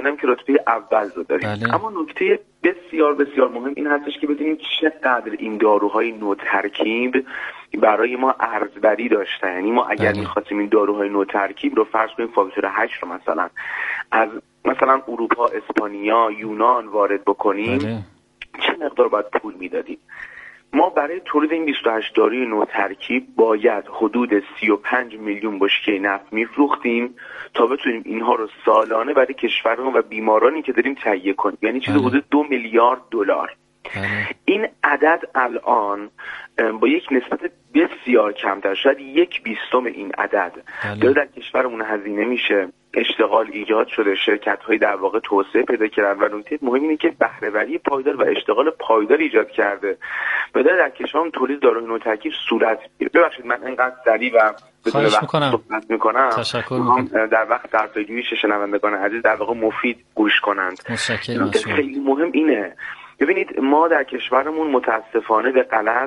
هم که رتبه اول رو داریم. بله. اما نکته بسیار بسیار مهم این هستش که بدونیم چقدر این داروهای نوترکیب برای ما ارزبری داشته. یعنی ما اگر می‌خواستیم این داروهای نوترکیب رو فرض کنیم فاکتور 8 رو از مثلا اروپا، اسپانیا، یونان وارد بکنیم، چه مقدار باید پول میدادیم؟ ما برای تولید این 28 داروی نوترکیب باید حدود 35 میلیون بشکه نفت میفروختیم تا بتونیم اینها رو سالانه برای کشورها و بیمارانی که داریم تهیه کنیم، یعنی چیزی حدود 2 میلیارد دلار. این عدد الان با یک نسبت بسیار کمتر، شاید 1/20 این عدد داره در کشورمون هزینه میشه. اشتغال ایجاد شده، شرکت‌های در واقع توسعه پیدا کردن و نکته مهم اینه که بهره‌وری پایدار و اشتغال پایدار ایجاد کرده و در کشورمون تولید داروی نوترکیب صورت میگیره. ببخشید من اینقدر سریع و بدون وقت صحبت میکنم. تشکر میکنم. در وقت طرفداری شنوندگان عزیز در واقع مفید گوش کنند. خیلی مهم اینه. ببینید ما در کشورمون متاسفانه به غلط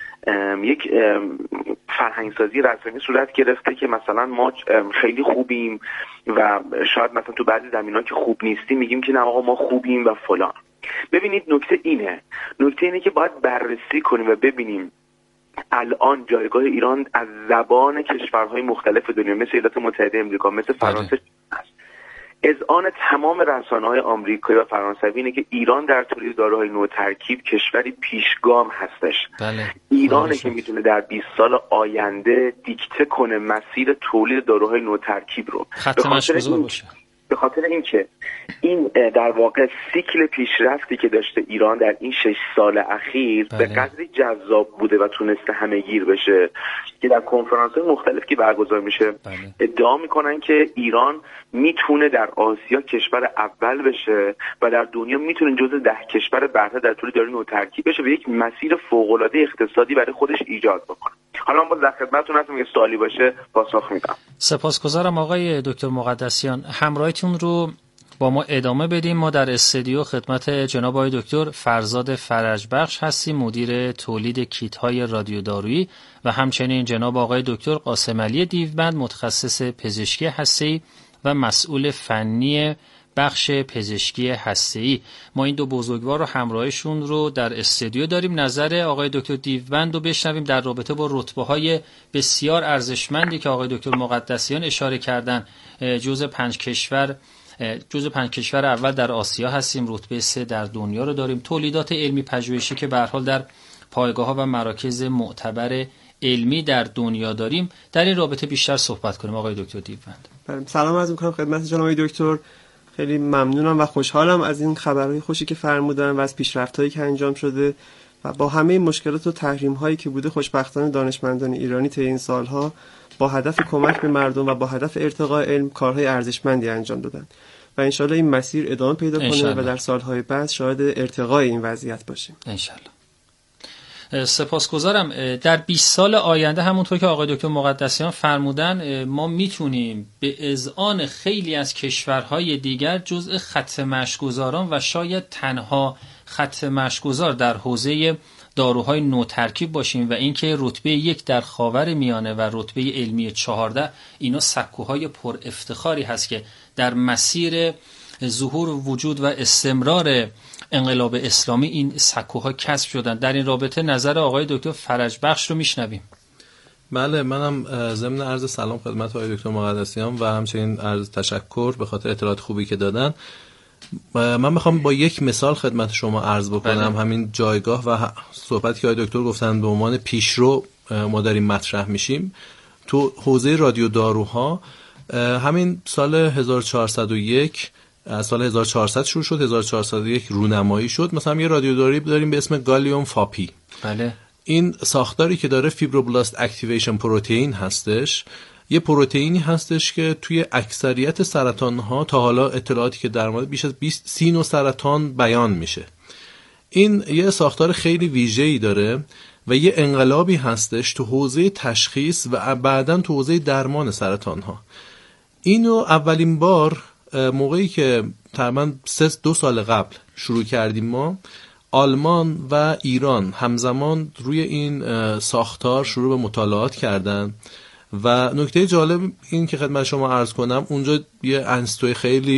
یک فرهنگسازی رسمی صورت گرفته که مثلا ما خیلی خوبیم و شاید مثلا تو بعضی زمینه‌ها که خوب نیستیم میگیم که نه آقا ما خوبیم و فلان. ببینید نکته اینه که باید بررسی کنیم و ببینیم الان جایگاه ایران از زبان کشورهای مختلف دنیا مثل ایالات متحده آمریکا، مثل فرانسه است. اذعان تمام رسانه‌های آمریکایی و فرانسوی اینه که ایران در تولید داروهای نوترکیب کشوری پیشگام هستش. ایرانه که میتونه در 20 سال آینده دیکته کنه مسیر تولید داروهای نوترکیب رو. خط مشغول باشه. به خاطر اینکه این در واقع سیکل پیشرفتی که داشته ایران در این 6 سال اخیر به قدری جذاب بوده و تونسته همه گیر بشه که در کنفرانس‌های مختلف که برگزار میشه ادعا میکنن که ایران میتونه در آسیا کشور اول بشه و در دنیا میتونه جزو 10 کشور برتر در تولید داروی نوترکیب بشه و یک مسیر فوق‌العاده اقتصادی برای خودش ایجاد بکنه. حالا من در خدمتتون هستم، اگه سوالی باشه پاسخ میدم. سپاسگزارم آقای دکتر مقدسیان. همراهیتون رو با ما ادامه بدیم. ما در استودیو خدمت جناب آقای دکتر فرزاد فرجبخش هستیم، مدیر تولید کیت‌های رادیودارویی، و همچنین جناب آقای دکتر قاسم علی دیوبند، متخصص پزشکی هسته‌ای و مسئول فنی بخش پزشکی هسته‌ای. ما این دو بزرگوار رو همراهشون رو در استودیو داریم. نظر آقای دکتر دیوبند رو بشنویم در رابطه با رتبه‌های بسیار ارزشمندی که آقای دکتر مقدسیان اشاره کردن. جزء 5 کشور اول در آسیا هستیم، رتبه 3 در دنیا رو داریم. تولیدات علمی پژوهشی که به هر حال در پایگاه‌ها و مراکز معتبر علمی در دنیا داریم. در این رابطه بیشتر صحبت کنیم آقای دکتر دیوبند. سلام عرض می‌کنم خدمت جناب آقای دکتر. خیلی ممنونم و خوشحالم از این خبرهای خوشی که فرمودن و از پیشرفت‌هایی که انجام شده و با همه مشکلات و تحریم‌هایی که بوده خوشبختانه دانشمندان ایرانی طی این سالها با هدف کمک به مردم و با هدف ارتقاء علم کارهای ارزشمندی انجام دادن و انشالله این مسیر ادامه پیدا کنه و در سالهای بعد شاهد ارتقاء این وضعیت باشیم انشالله. سپاسگزارم. در 20 سال آینده همونطور که آقای دکتر مقدسیان فرمودن ما میتونیم به اذعان خیلی از کشورهای دیگر جزء خط مشی‌گذاران و شاید تنها خط مشی‌گذار در حوزه داروهای نوترکیب باشیم و اینکه رتبه 1 در خاورمیانه و رتبه علمی 14 اینا سکوهای پر افتخاری هست که در مسیر ظهور وجود و استمرار انقلاب اسلامی این سکوها کسب شدن. در این رابطه نظر آقای دکتر فرجبخش رو میشنویم. بله، منم ضمن عرض سلام خدمت آقای دکتر مقدسیان و همچنین عرض تشکر به خاطر اطلاعات خوبی که دادن. من میخوام با یک مثال خدمت شما عرض بکنم. همین جایگاه و صحبتی که آقای دکتر گفتن به عنوان پیشرو ما داریم مطرح میشیم تو حوزه رادیو داروها. همین سال 1401 از سال 1400 شروع شد، 1401 رونمایی شد. مثلا یه رادیو دارویی داریم به اسم گالیوم فاپی. بله. این ساختاری که داره فیبروبلاست اکتیویشن پروتئین هستش. یه پروتئینی هستش که توی اکثریت سرطان‌ها تا حالا اطلاعاتی که در مورد بیش از 30 نوع سرطان بیان میشه. این یه ساختار خیلی ویژه‌ای داره و یه انقلابی هستش تو حوزه تشخیص و بعداً تو حوزه درمان سرطان‌ها. اینو اولین بار موقعی که تقریباً 2 سال قبل شروع کردیم ما، آلمان و ایران همزمان روی این ساختار شروع به مطالعات کردن و نکته جالب این که خدمت شما عرض کنم، اونجا یه انستوی خیلی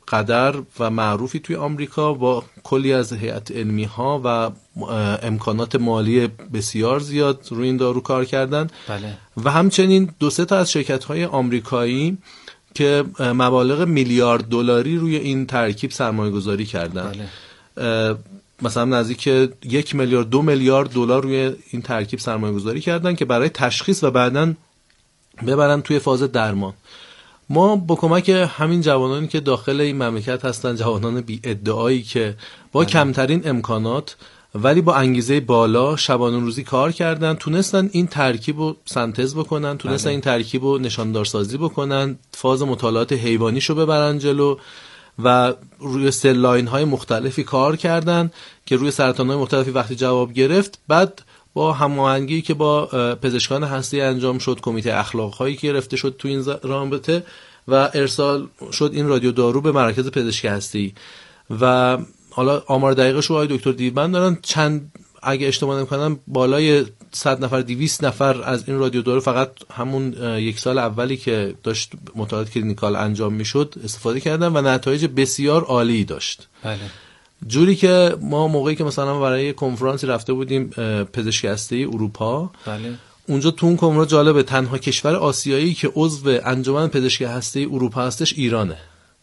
قدر و معروفی توی آمریکا با کلی از هیئت علمی ها و امکانات مالی بسیار زیاد روی این دارو کار کردن. بله. و همچنین 2-3 تا از شرکت های آمریکایی که مبالغ میلیارد دلاری روی این ترکیب سرمایه گذاری کردن. بله. مثلا نزدیک 1 میلیارد 2 میلیارد دلار روی این ترکیب سرمایه گذاری کردن که برای تشخیص و بعداً ببرن توی فاز درمان. ما با کمک همین جوانانی که داخل این مملکت هستن، جوانان بی ادعایی که با کمترین امکانات ولی با انگیزه بالا شبانه روزی کار کردن، تونستن این ترکیب رو سنتز بکنن، تونستن این ترکیب رو نشاندارسازی بکنن، فاز مطالعات حیوانیشو ببرن جلو و روی سل لاین های مختلفی کار کردن که روی سرطان های مختلفی وقتی جواب گرفت، بعد با هماهنگی که با پزشکان هسته‌ای انجام شد، کمیته اخلاق هایی که گرفته شد تو این رابطه و ارسال شد این رادیو دارو به مراکز پزشکی هسته‌ای. و حالا آمار دقیقش رو آقای دکتر دیوبند دارن، چند اگه اشتباه نکنم بالای 100 نفر 200 نفر از این رادیو دارو فقط همون 1 سال اولی که داشت مطالعات کلینیکال انجام میشد استفاده کردن و نتایج بسیار عالی داشت. بله. جوری که ما موقعی که مثلا برای کنفرانسی رفته بودیم پزشکی هسته‌ای اروپا، بله. اونجا تو اون کنفرانس جالبه تنها کشور آسیایی که عضو انجمن پزشکی هسته‌ای اروپا هستش ایرانه.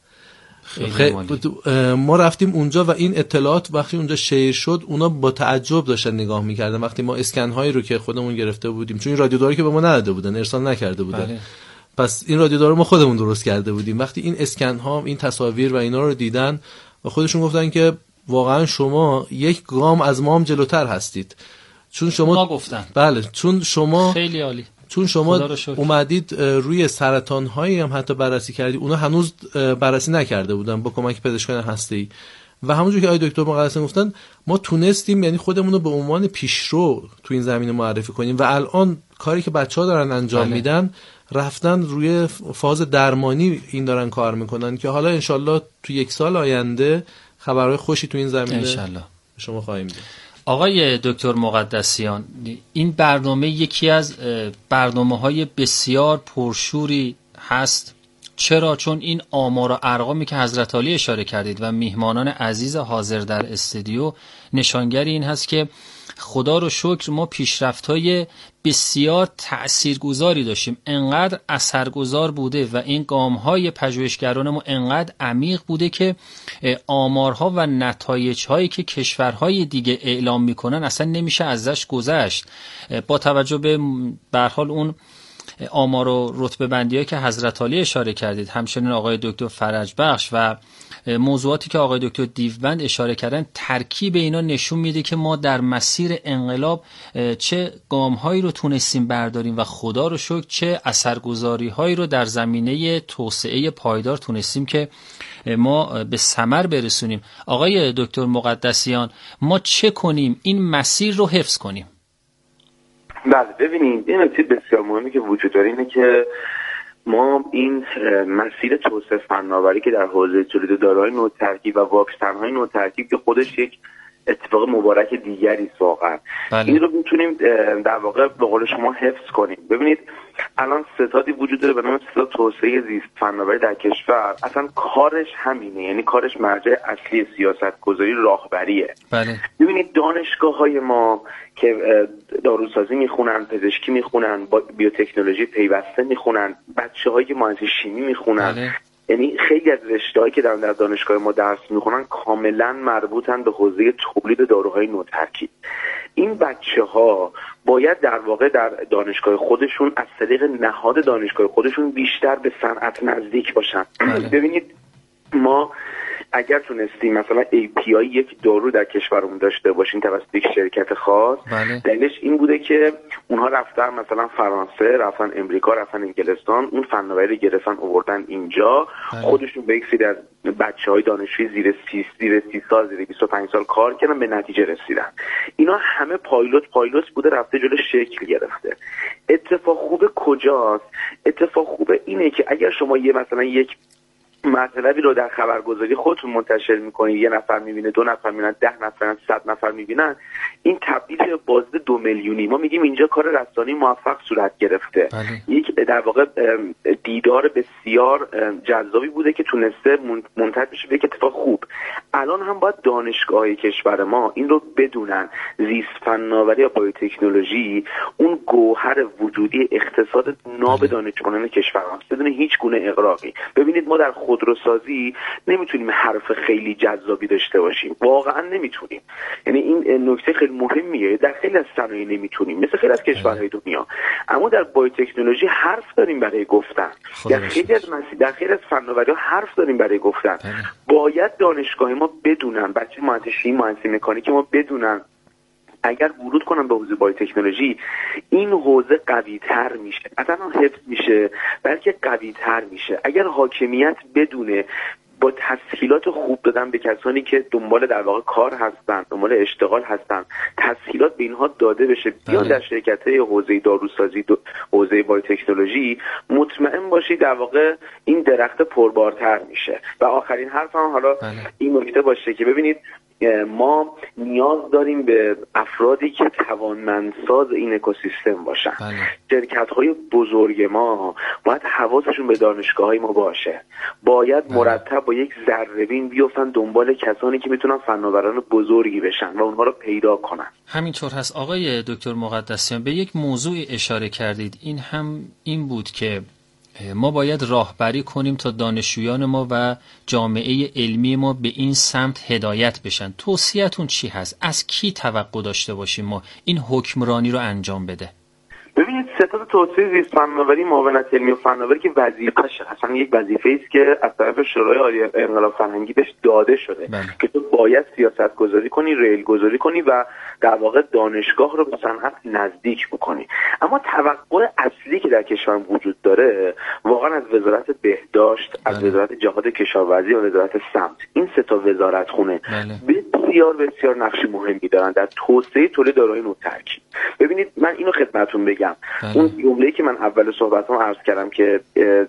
ما رفتیم اونجا و این اطلاعات وقتی اونجا شیر شد اونا با تعجب داشتن نگاه می‌کردن وقتی ما اسکن هایی رو که خودمون گرفته بودیم، چون این رادیو دارو که به ما نداده بودن، ارسال نکرده بودن. بله. پس این رادیو دارو ما خودمون درست کرده بودیم. وقتی این اسکن ها، این تصاویر و اینا رو دیدن و خودشون گفتن که واقعا شما یک گام از ما هم جلوتر هستید، چون شما گفتن بله، چون شما خیلی عالی، چون شما اومدید روی سرطان هایی هم حتی بررسی کردید، اونا هنوز بررسی نکرده بودن با کمک پزشکان هسته‌ای. و همونجور که آقای دکتر مقدسیان گفتن ما تونستیم یعنی خودمون رو به عنوان پیشرو تو این زمینه معرفی کنیم و الان کاری که بچه‌ها دارن انجام میدن، رفتن روی فاز درمانی این دارن کار میکنن که حالا انشالله تو 1 سال آینده خبرهای خوشی تو این زمینه انشالله شما خواهیم دید. آقای دکتر مقدسیان، این برنامه یکی از برنامه‌های بسیار پرشوری هست. چرا؟ چون این آمار و ارقامی که حضرت عالی اشاره کردید و میهمانان عزیز حاضر در استودیو نشانگر این هست که خدا رو شکر ما پیشرفت‌های بسیار تأثیرگذاری داشتیم، انقدر اثرگذار بوده و این گام‌های پژوهشگران ما انقدر عمیق بوده که آمارها و نتایج‌هایی که کشورهای دیگه اعلام می‌کنن اصلا نمیشه ازش گذشت. با توجه به هر حال اون آمار و رتبه بندی‌هایی که حضرت عالی اشاره کردید، همچنین آقای دکتر فرجبخش و موضوعاتی که آقای دکتر دیوبند اشاره کردن، ترکیب اینا نشون میده که ما در مسیر انقلاب چه گام‌هایی رو تونستیم برداریم و خدا رو شکر چه اثرگذاری‌هایی رو در زمینه توسعه پایدار تونستیم که ما به ثمر برسونیم. آقای دکتر مقدسیان، ما چه کنیم این مسیر رو حفظ کنیم؟ بله، ببینید این نکته بسیار مهمی که وجود داره اینه که ما این مسیر توسعه فناوری که در حوزه تولید داروهای نوع ترکیب و واکسن‌های نوع ترکیب که خودش یک اتفاق مبارک دیگری است واقعا، این رو میتونیم در واقع به قول شما حفظ کنیم. ببینید الان ستادی وجود داره به نام ستاد توسعه زیست فناوری در کشور، اصلا کارش همینه، یعنی کارش مرجع اصلی سیاست گذاری راهبریه. بله. ببینید دانشگاه‌های ما که داروسازی میخونن، پزشکی میخونن، بیوتکنولوژی پیوسته میخونن، بچه‌هایی که مهندسی شیمی میخونن، بله. یعنی خیلی از رشته‌هایی که در دانشگاه ما درس میخونن کاملا مربوطن به حوزه تولید داروهای نوترکیب. این بچه‌ها باید در واقع در دانشگاه خودشون از طریق نهاد دانشگاه خودشون بیشتر به صنعت نزدیک باشن. ببینید ما اگر تونستیم مثلا API یک دارو در کشورمون داشته باشیم توسط یک شرکت خاص، دلیلش این بوده که اونها رفتن مثلا فرانسه، رفتن امریکا، رفتن انگلستان، اون فناوری رو گرفتن آوردن اینجا، خودشون به یک سری از بچه‌های دانشجوی زیر 30 سال، زیر 25 سال کار کردن، به نتیجه رسیدن. اینا همه پایلوت بوده، رفته جلو شکل گرفته. اتفاق خوب کجاست؟ اتفاق خوب اینه که اگر شما مثلا یک مطلبی رو در خبرگزاری خودتون منتشر میکنید، یه نفر میبینه، 2 نفر میبینن، 10 نفر، 100 نفر میبینن، این تبدیل به بازدید 2 میلیونی. ما میگیم اینجا کار رسانه‌ای موفق صورت گرفته. یک در واقع دیدار بسیار جذابی بوده که تونسته منتج بشه به یک اتفاق خوب. الان هم باید دانشگاه‌های کشور ما این رو بدونن، زیست فناوری یا بایوتکنولوژی اون گوهر وجودی اقتصاد ناب دانشجویان کشور ماست بدون هیچ گونه اغراقی. ببینید ما در خودروسازی نمیتونیم حرف خیلی جذابی داشته باشیم، واقعا نمیتونیم. یعنی این نکته خیلی مهمیه. در خیلی از صنایع نمیتونیم مثل خیلی از کشورهای دنیا، اما در بایوتکنولوژی حرف داریم برای گفتن. در خیلی از فناوری‌ها حرف داریم برای گفتن. باید دانشگاه ما بدونن، بچه مهندسی مکانیک ما بدونن اگر ورود کنن به حوزه بایوتکنولوژی این حوزه قوی‌تر میشه، اصلا حفظ میشه بلکه قوی‌تر میشه. اگر حاکمیت بدونه با تسهیلات خوب دادن به کسانی که دنبال در واقع کار هستن، دنبال اشتغال هستن، تسهیلات به اینها داده بشه بیان در شرکت‌های حوزه داروسازی، حوزه بایوتکنولوژی، مطمئن باشید در واقع این درخت پربارتر میشه. و آخرین حرفم حالا این نکته باشه که ببینید ما نیاز داریم به افرادی که توانمندساز این اکوسیستم باشن. شرکت‌های بزرگ ما باید حواسشون به دانشگاه‌های ما باشه، باید مرتب با یک ذره‌بین بیفتن دنبال کسانی که میتونن فناوران بزرگی بشن و اونها رو پیدا کنن. همینطور هست. آقای دکتر مقدسیان به یک موضوع اشاره کردید، این بود که ما باید راهبری کنیم تا دانشجویان ما و جامعه علمی ما به این سمت هدایت بشن. توصیه‌تون چی هست؟ از کی توقع داشته باشیم ما این حکمرانی رو انجام بده؟ ببینید ستاد توسعه زیست فناوری، معاونت علمی و فناوری که وظیفه‌شه، اصلا یک وظیفه‌ای است که از طرف شورای عالی انقلاب فرهنگی بهش داده شده که تو باید سیاست گذاری کنی، ریل گذاری کنی و در واقع دانشگاه رو به صنعت نزدیک بکنی. اما توقع اصلی که در کشور وجود داره واقعا از وزارت بهداشت، از وزارت جهاد کشاورزی و وزارت سمت، این سه تا وزارت خونه بسیار نقش مهمی دارن در توسعه تولید داروهای نوترکیب. ببینید من اینو خدمتتون بگم، اون جمله‌ای که من اول صحبتام عرض کردم که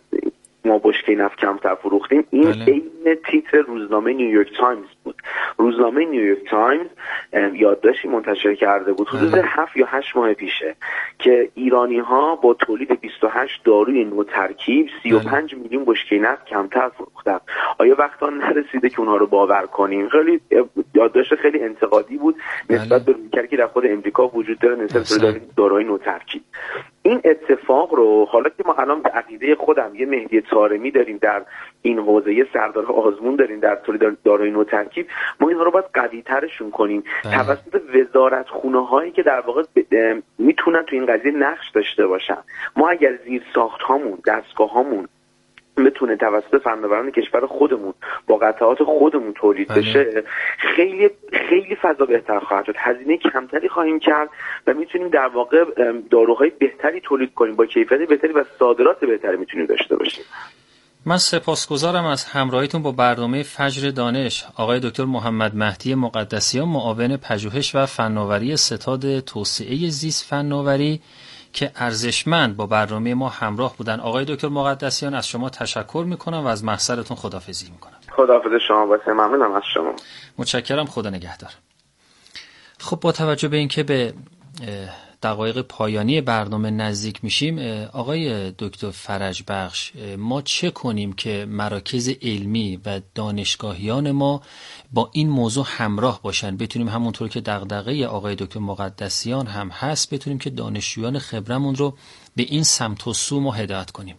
ما بشکه نفت کمتر فروختیم، این عین تیتر روزنامه نیویورک تایمز بود. روزنامه نیویورک تایمز یادداشتی منتشر کرده بود حدود 7 یا 8 ماه پیشه که ایرانی‌ها با تولید 28 داروی نوترکیب 35 میلیون بشکه نفت کمتر فروختن. آیا وقتا نرسیده که اونها رو باور کنیم؟ خیلی یادداشت خیلی انتقادی بود نسبت به رویکردی که در خود امریکا وجود داره نسبت به داروهای نوترکیب. این اتفاق رو حالا که ما الان به عقیده خودم یه مهدی طارمی داریم در این حوزه، یه سردار آزمون داریم در تولید داروهای نوترکیب، ما اینها رو باید قوی‌ترشون کنیم توسط وزارت خونه‌هایی که در واقع میتونن تو این قضیه نقش داشته باشن. ما اگر زیر ساخت‌هامون، دستگاه‌هامون بتونه توسط فناوران کشور خودمون با قطعات خودمون تولید بشه، خیلی خیلی فضا بهتر خواهد شد، هزینه کمتری خواهیم کرد و میتونیم در واقع داروهای بهتری تولید کنیم، با کیفیت بهتری و صادرات بهتری میتونیم داشته باشیم. من سپاسگزارم از همراهیتون با برنامه فجر دانش. آقای دکتر محمد مهدی مقدسیان، معاون پژوهش و فناوری ستاد توسعه زیست فناوری که ارزشمند با برنامه ما همراه بودن. آقای دکتر مقدسیان از شما تشکر میکنم و از محضرتون خداحافظی میکنم. خداحافظ شما باشه، ممنونم از شما. متشکرم، خدا نگهدار. خب با توجه به اینکه به دقایق پایانی برنامه نزدیک میشیم، آقای دکتر فرجبخش، ما چه کنیم که مراکز علمی و دانشگاهیان ما با این موضوع همراه باشن، بتونیم همونطور که دغدغه آقای دکتر مقدسیان هم هست، بتونیم که دانشجویان خبرمون رو به این سمت و سو ما هدایت کنیم؟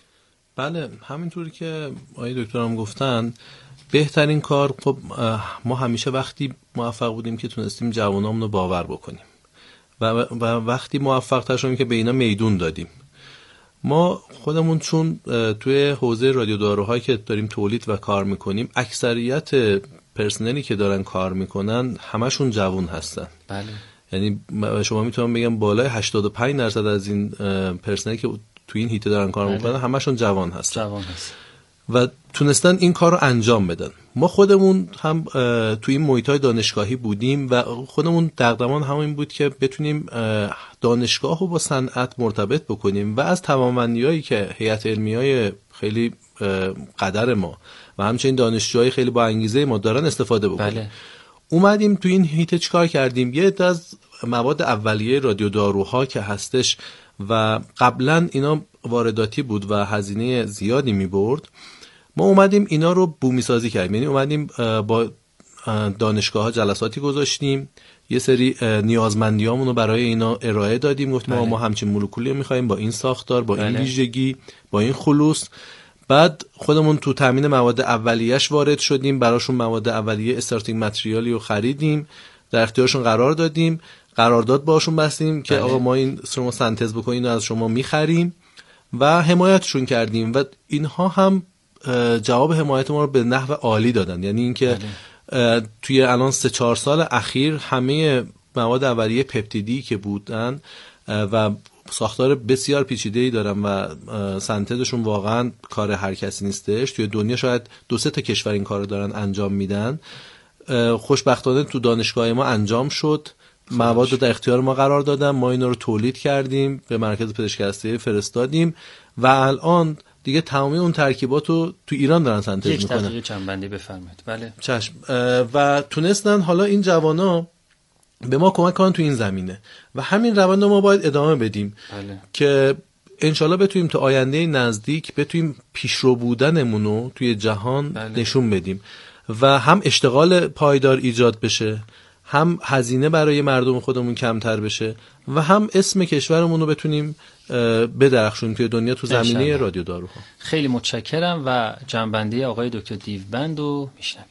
بله، همینطوری که آقای دکتر هم گفتن، بهترین کار، خب ما همیشه وقتی موفق بودیم که تونستیم جوانامون رو باور بکنیم و وقتی موفق تر شدیم که به اینا میدون دادیم. ما خودمون چون توی حوزه رادیو داروهایی که داریم تولید و کار میکنیم، اکثریت پرسنلی که دارن کار میکنن همشون جوان هستن. بله. یعنی شما میتونم بگم بالای 85% از این پرسنلی که توی این هیته دارن کار میکنن همشون جوان هستن. و تونستن این کار رو انجام بدن. ما خودمون هم توی این محیط‌های دانشگاهی بودیم و خودمون دغدغمون همین بود که بتونیم دانشگاه رو با صنعت مرتبط بکنیم و از توانمندی‌هایی که هیئت علمیای خیلی قدر ما و همچنین دانشجوهای خیلی با انگیزه ما دارن استفاده بکنیم. بله. اومدیم تو این هیت چیکار کردیم؟ یه عده از مواد اولیه رادیو داروها که هستش و قبلا اینا وارداتی بود و هزینه زیادی می‌برد، ما اومدیم اینا رو بومی سازی کردیم. یعنی اومدیم با دانشگاه‌ها جلساتی گذاشتیم، یه سری نیازمندیامون رو برای اینا ارائه دادیم، گفتیم ما همچین مولکولی می‌خوایم با این ساختار، با این ویژگی، با این خلوص. بعد خودمون تو تامین مواد اولیه‌اش وارد شدیم، براشون مواد اولیه استارتینگ متریالی رو خریدیم، در اختیارشون قرار دادیم، قرارداد باشون بستیم که آقا ما این شما سنتز بکنین و از شما می‌خریم و حمایتشون کردیم و اینها هم جواب حمایت ما رو به نحو عالی دادن. یعنی اینکه توی الان 3-4 سال اخیر همه مواد اولیه پپتیدی که بودن و ساختار بسیار پیچیده‌ای دارن و سنتزشون واقعا کار هر کسی نیستش، توی دنیا شاید 2-3 تا کشور این کارو دارن انجام میدن. خوشبختانه تو دانشگاه ما انجام شد، مواد رو در اختیار ما قرار دادن، ما اینا رو تولید کردیم، به مرکز پزشکی هسته‌ای فرستادیم و الان دیگه تمامی اون ترکیبات رو تو ایران دارن سنتز میکنن. یک دقیقه جنبندی بفرمایید. بله چشم. و تونستن حالا این جوانا به ما کمک کنن تو این زمینه و همین روند ما باید ادامه بدیم. بله. که انشالله بتونیم تا آینده نزدیک بتونیم پیشرو بودنمون رو توی جهان نشون بدیم و هم اشتغال پایدار ایجاد بشه، هم هزینه برای مردم خودمون کمتر بشه و هم اسم کشورمون رو بتونیم بدرخشونیم توی دنیا تو زمینه رادیو داروها. خیلی متشکرم و جنبندی آقای دکتر دیوبند رو میشنویم.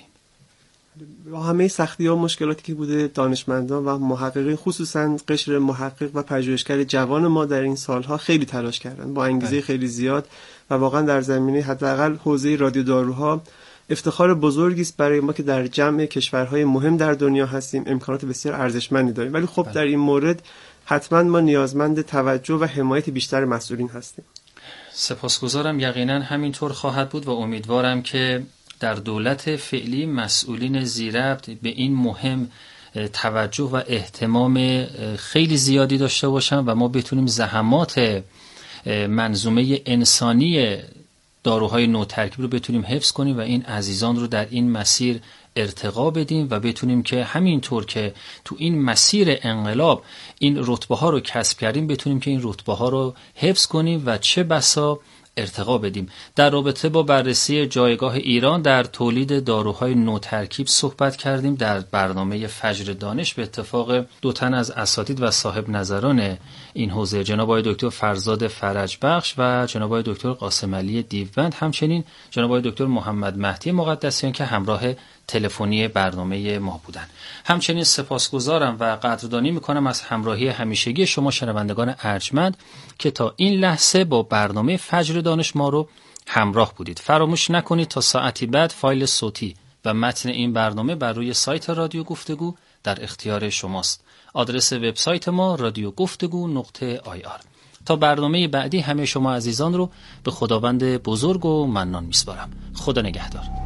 با همه سختی‌ها و مشکلاتی که بوده، دانشمندان و محققین خصوصا قشر محقق و پژوهشگر جوان ما در این سالها خیلی تلاش کردن با انگیزه خیلی زیاد و واقعا در زمینه حداقل حوزه رادیو داروها افتخار بزرگی است برای ما که در جمع کشورهای مهم در دنیا هستیم، امکانات بسیار ارزشمندی داریم. ولی خب در این مورد حتما ما نیازمند توجه و حمایت بیشتر مسئولین هستیم. سپاسگزارم. یقینا همینطور خواهد بود و امیدوارم که در دولت فعلی مسئولین ذی‌ربط به این مهم توجه و اهتمام خیلی زیادی داشته باشن و ما بتونیم زحمات منظومه انسانی داروهای نوترکیب رو بتونیم حفظ کنیم و این عزیزان رو در این مسیر ارتقا بدیم و بتونیم که همینطور که تو این مسیر انقلاب این رتبه ها رو کسب کردیم بتونیم که این رتبه ها رو حفظ کنیم و چه بسا ارتقا بدیم. در رابطه با بررسی جایگاه ایران در تولید داروهای نوترکیب صحبت کردیم در برنامه فجر دانش به اتفاق 2 تن از اساتید و صاحب نظران این حوزه، جناب آقای دکتر فرزاد فرجبخش و جناب آقای دکتر قاسم علی دیوبند، همچنین جناب آقای دکتر محمد مهدی مقدسیان که همراه تلفنی برنامه ما بودن. همچنین سپاسگزارم و قدردانی میکنم از همراهی همیشگی شما شنوندگان ارجمند که تا این لحظه با برنامه فجر دانش ما رو همراه بودید. فراموش نکنید تا ساعتی بعد فایل صوتی و متن این برنامه بر روی سایت رادیو گفتگو در اختیار شماست. آدرس وبسایت ما radioguftagu.ir. تا برنامه بعدی همه شما عزیزان رو به خداوند بزرگ و منان میسپارم. خدا نگهدار.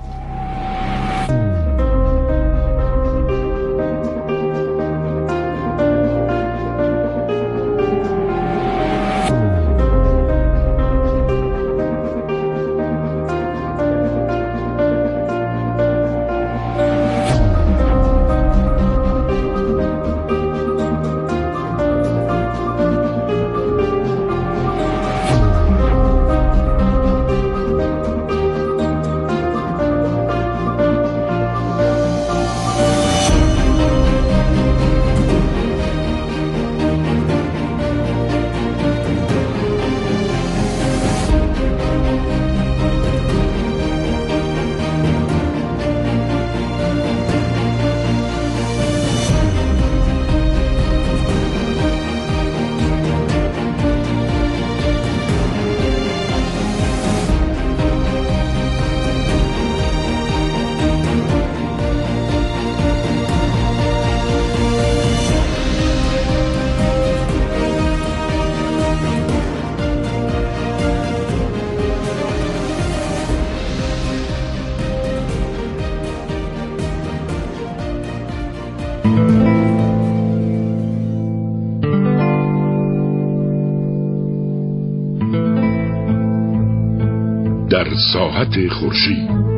ساحت خورشید.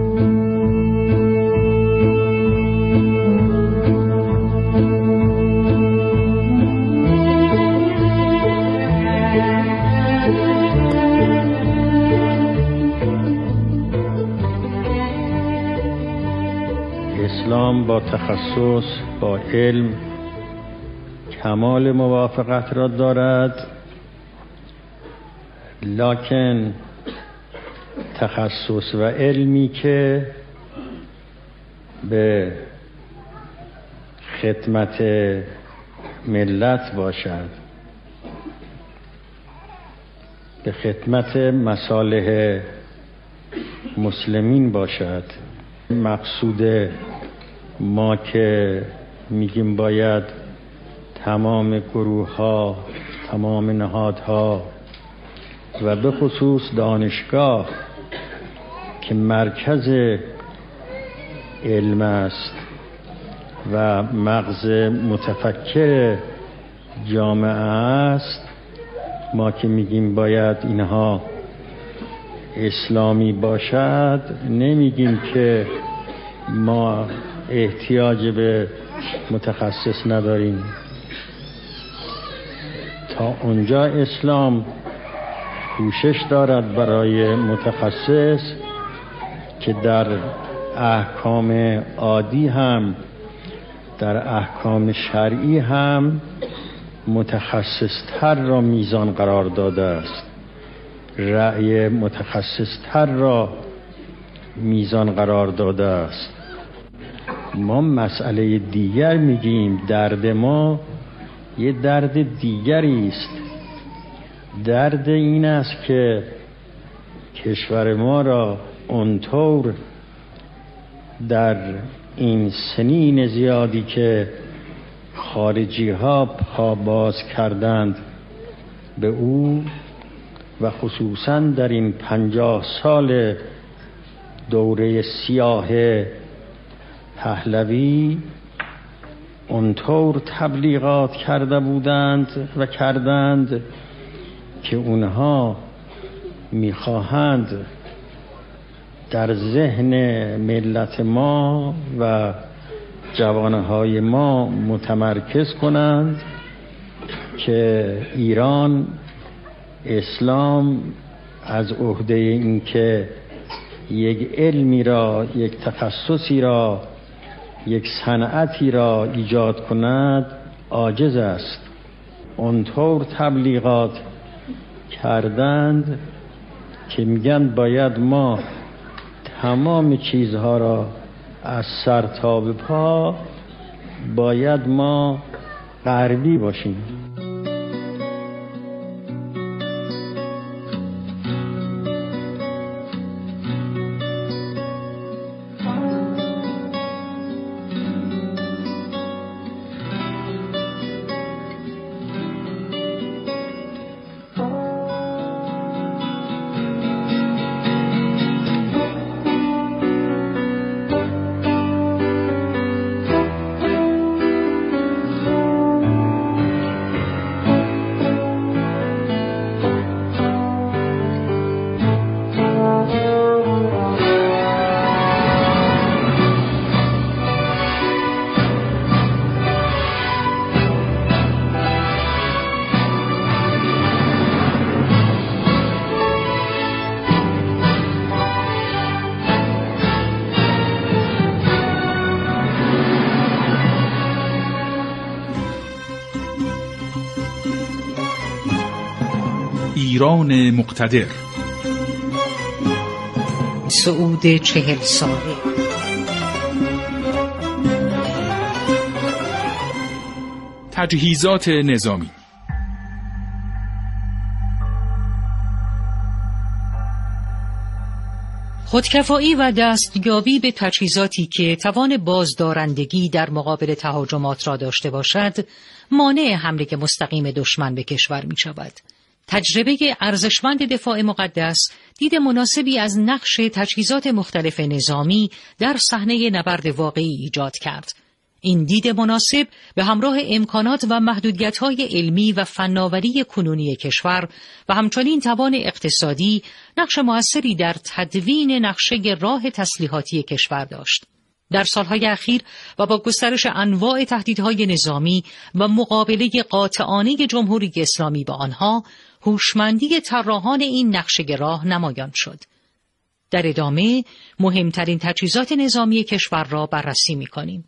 اسلام با تخصص، با علم کمال موافقت را دارد، لکن تخصص و علمی که به خدمت ملت باشد، به خدمت مصالح مسلمین باشد. مقصود ما که میگیم باید تمام گروه‌ها، تمام نهادها و به خصوص دانشگاه که مرکز علم است و مغز متفکر جامعه است، ما که میگیم باید اینها اسلامی باشد، نمیگیم که ما احتیاج به متخصص نداریم. تا اونجا اسلام کوشش دارد برای متخصص که در احکام عادی هم در احکام شرعی هم متخصص‌تر را میزان قرار داده است، رأی متخصص‌تر را میزان قرار داده است. ما مسئله دیگر میگیم، درد ما یه درد دیگری است. درد این است که کشور ما را اونطور در این سنین زیادی که خارجی ها پا باز کردند به او و خصوصا در این 50 سال دوره سیاه پهلوی اونطور تبلیغات کرده بودند و کردند که اونها میخواهند در ذهن ملت ما و جوانهای ما متمرکز کنند که ایران، اسلام از عهده این که یک علمی را، یک تخصصی را، یک صنعتی را ایجاد کند عاجز است. اونطور تبلیغات کردند که میگن باید ما تمام چیزها را از سر تا به پا باید ما غربی باشیم. ایران مقتدر، صعود 40 ساله، تجهیزات نظامی. خودکفایی و دستیابی به تجهیزاتی که توان بازدارندگی در مقابل تهاجمات را داشته باشد، مانع حمله مستقیم دشمن به کشور می شود. تجربه ارزشمند دفاع مقدس دید مناسبی از نقش تجهیزات مختلف نظامی در صحنه نبرد واقعی ایجاد کرد. این دید مناسب به همراه امکانات و محدودیت‌های علمی و فناوری کنونی کشور و همچنین توان اقتصادی نقش مؤثری در تدوین نقشه راه تسلیحاتی کشور داشت. در سالهای اخیر و با گسترش انواع تهدیدهای نظامی و مقابله قاطعانه جمهوری اسلامی با آنها، هوشمندی طراحان این نقشه راه نمایان شد. در ادامه مهمترین تجهیزات نظامی کشور را بررسی می‌کنیم.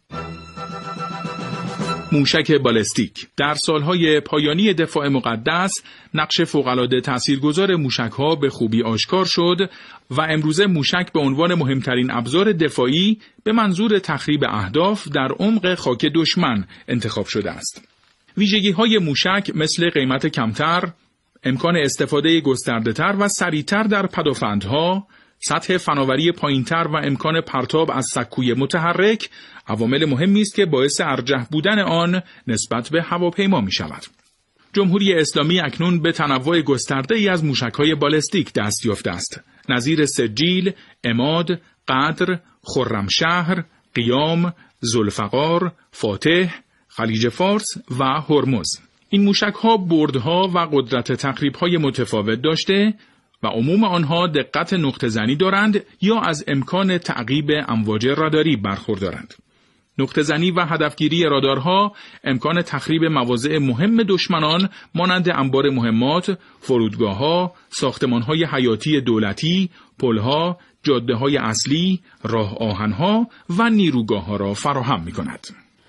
موشک بالستیک. در سالهای پایانی دفاع مقدس نقش فوق‌العاده تاثیرگذار موشک‌ها به خوبی آشکار شد و امروزه موشک به عنوان مهمترین ابزار دفاعی به منظور تخریب اهداف در عمق خاک دشمن انتخاب شده است. ویژگی‌های موشک مثل قیمت کمتر، امکان استفاده گسترده‌تر و سریع‌تر در پدافندها، سطح فناوری پایین‌تر و امکان پرتاب از سکوی متحرک عوامل مهمی است که باعث ارجح بودن آن نسبت به هواپیما می‌شود. جمهوری اسلامی اکنون به تنوع گسترده‌ای از موشک‌های بالستیک دست یافته است، نظیر سجیل، عماد، قدر، خرمشهر، قیام، ذوالفقار، فاتح، خلیج فارس و هرمز. این موشک‌ها بردها و قدرت تخریب‌های متفاوت داشته و عموم آنها دقت نقطه‌زنی دارند یا از امکان تعقیب امواج راداری برخوردارند. نقطه‌زنی و هدفگیری رادارها امکان تخریب مواضع مهم دشمنان مانند انبار مهمات، فرودگاه‌ها، ساختمان‌های حیاتی دولتی، پل‌ها، جاده‌های اصلی، راه آهن‌ها و نیروگاه‌ها را فراهم می‌کند.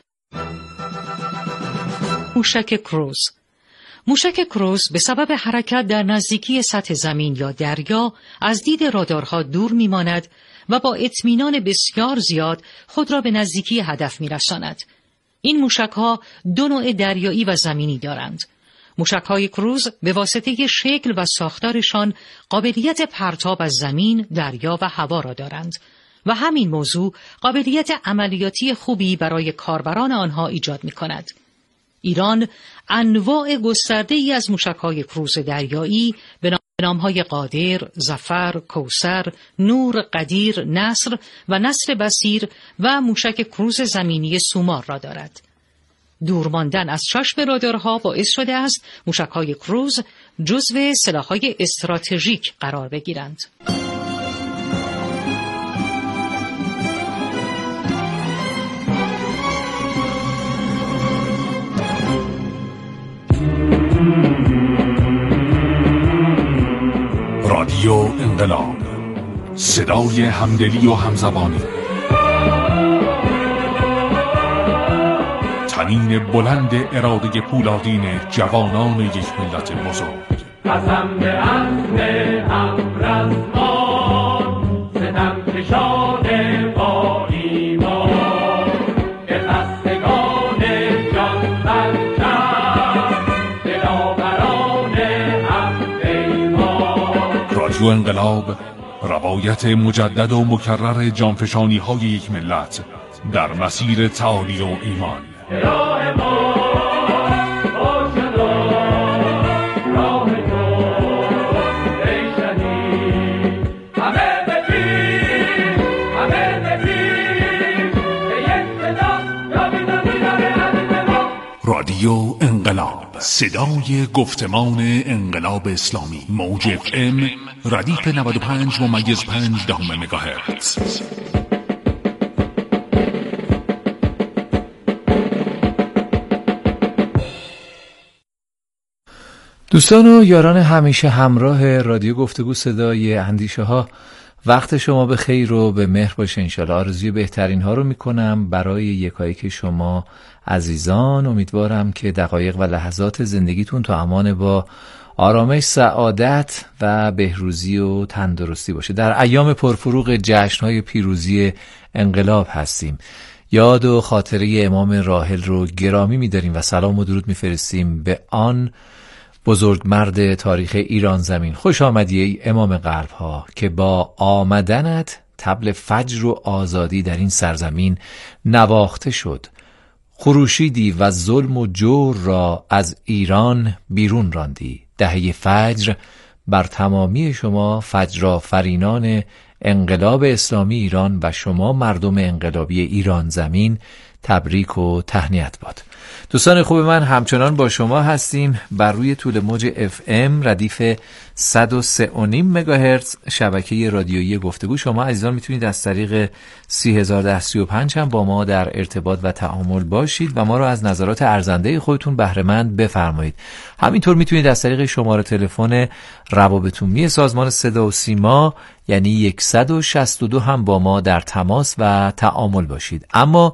موشک کروز. موشک کروز به سبب حرکت در نزدیکی سطح زمین یا دریا از دید رادارها دور می‌ماند و با اطمینان بسیار زیاد خود را به نزدیکی هدف می‌رساند. این موشک‌ها دو نوع دریایی و زمینی دارند. موشک‌های کروز به واسطه شکل و ساختارشان قابلیت پرتاب از زمین، دریا و هوا را دارند و همین موضوع قابلیت عملیاتی خوبی برای کاربران آنها ایجاد می‌کند. ایران انواع گسترده‌ای از موشک‌های کروز دریایی به نام‌های قادر، ظفر، کوثر، نور، قدیر، نصر و نصر بصیر و موشک کروز زمینی سومار را دارد. دور ماندن از چشم رادارها باعث شده است موشک‌های کروز جزو سلاح‌های استراتژیک قرار بگیرند. رادیو انقلاب، صدای همدلی و همزبانی، تنین بلند اراده پولادین جوانان یک ملت بزرگ. قسم به عزم امرزمان، ستم کشان با ایمان، به خستگان جان بنجر، دلاوران هم پیمان. رادیو انقلاب، روایت مجدد و مکرر جانفشانی های یک ملت در مسیر تعالی و ایمان. رادیو انقلاب، صدای گفتمان انقلاب اسلامی. موج FM ردیف 95.5 مگاهرتز. دوستان و یاران همیشه همراه رادیو گفتگو صدای اندیشه ها، وقت شما به خیر و به مهر باشه. انشالله آرزوی بهترین ها رو میکنم برای یکایک شما عزیزان. امیدوارم که دقایق و لحظات زندگیتون تو امان با آرامش، سعادت و بهروزی و تندرستی باشه. در ایام پرفروغ جشن‌های پیروزی انقلاب هستیم. یاد و خاطره امام راحل رو گرامی می‌داریم و سلام و درود می‌فرستیم به آن بزرگ مرد تاریخ ایران زمین. خوش آمدی ای امام قلب ها که با آمدنت طبل فجر و آزادی در این سرزمین نواخته شد. خروشیدی و ظلم و جور را از ایران بیرون راندی. دهه فجر بر تمامی شما فجرآفرینان انقلاب اسلامی ایران و شما مردم انقلابی ایران زمین تبریک و تهنیت باد. دوستان خوب من، همچنان با شما هستیم بر روی طول موج FM ردیف 103.5 مگاهرتز شبکه رادیویی گفتگو. شما عزیزان میتونید از طریق 301035 هم با ما در ارتباط و تعامل باشید و ما رو از نظرات ارزنده خودتون بهره مند بفرمایید. همینطور میتونید از طریق شماره تلفن روابط عمومی سازمان صدا و سیما یعنی 162 هم با ما در تماس و تعامل باشید. اما